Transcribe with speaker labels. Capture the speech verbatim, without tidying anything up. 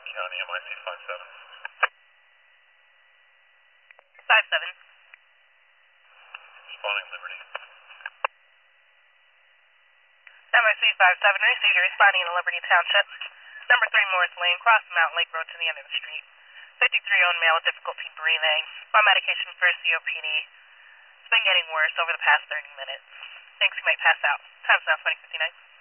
Speaker 1: County, M I C five seven.
Speaker 2: five seven.
Speaker 1: Responding Liberty.
Speaker 2: M I C five seven, received, responding in Liberty Township. Number three Morris Lane, cross Mountain Lake Road to the end of the street. fifty-three owned male with difficulty breathing. On medication for C O P D. It's been getting worse over the past thirty minutes. Thinks he might pass out. Time's now twenty fifty-nine.